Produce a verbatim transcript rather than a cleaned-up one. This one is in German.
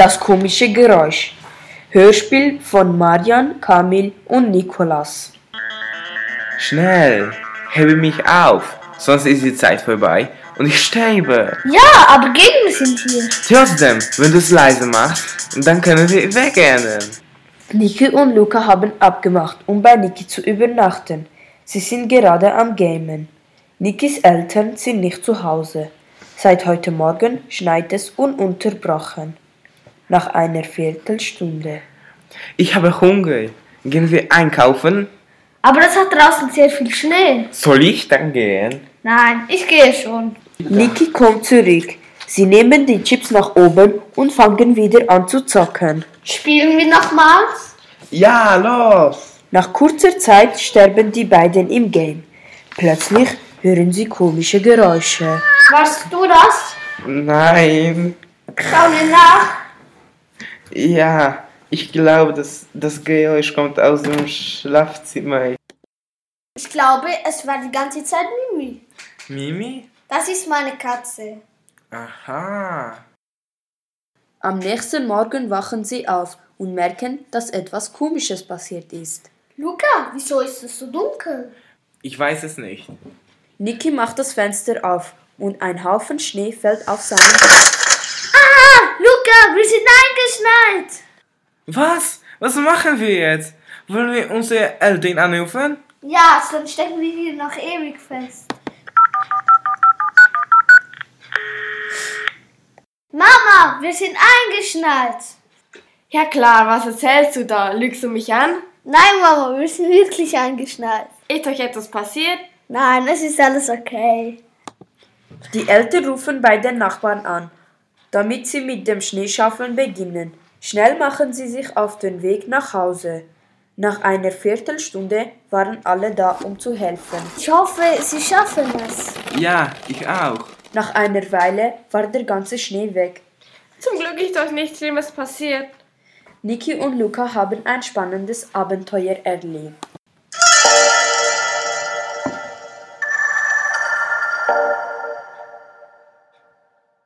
Das komische Geräusch. Hörspiel von Marian, Kamil und Nikolas. Schnell, hebe mich auf, sonst ist die Zeit vorbei und ich sterbe. Ja, aber Gegner sind hier. Trotzdem, wenn du es leise machst, dann können wir wegrennen. Niki und Luca haben abgemacht, um bei Niki zu übernachten. Sie sind gerade am Gamen. Nikis Eltern sind nicht zu Hause. Seit heute Morgen schneit es ununterbrochen. Nach einer Viertelstunde. Ich habe Hunger. Gehen wir einkaufen? Aber es hat draußen sehr viel Schnee. Soll ich dann gehen? Nein, ich gehe schon. Niki kommt zurück. Sie nehmen die Chips nach oben und fangen wieder an zu zocken. Spielen wir nochmals? Ja, los! Nach kurzer Zeit sterben die beiden im Game. Plötzlich hören sie komische Geräusche. Warst du das? Nein. Schau mir nach. Ja, ich glaube, dass das Geräusch kommt aus dem Schlafzimmer. Ich glaube, es war die ganze Zeit Mimi. Mimi? Das ist meine Katze. Aha. Am nächsten Morgen wachen sie auf und merken, dass etwas Komisches passiert ist. Luca, wieso ist es so dunkel? Ich weiß es nicht. Niki macht das Fenster auf und ein Haufen Schnee fällt auf seinen Kopf. Ah, Luca, wir sind eingeschneit. Was? Was machen wir jetzt? Wollen wir unsere Eltern anrufen? Ja, sonst stecken wir hier noch ewig fest. Mama, wir sind eingeschneit. Ja klar, was erzählst du da? Lügst du mich an? Nein, Mama, wir sind wirklich eingeschneit. Ist euch etwas passiert? Nein, es ist alles okay. Die Eltern rufen bei den Nachbarn an, damit sie mit dem Schneeschaufeln beginnen. Schnell machen sie sich auf den Weg nach Hause. Nach einer Viertelstunde waren alle da, um zu helfen. Ich hoffe, sie schaffen es. Ja, ich auch. Nach einer Weile war der ganze Schnee weg. Zum Glück ist euch nichts Schlimmes passiert. Niki und Luca haben ein spannendes Abenteuer erlebt.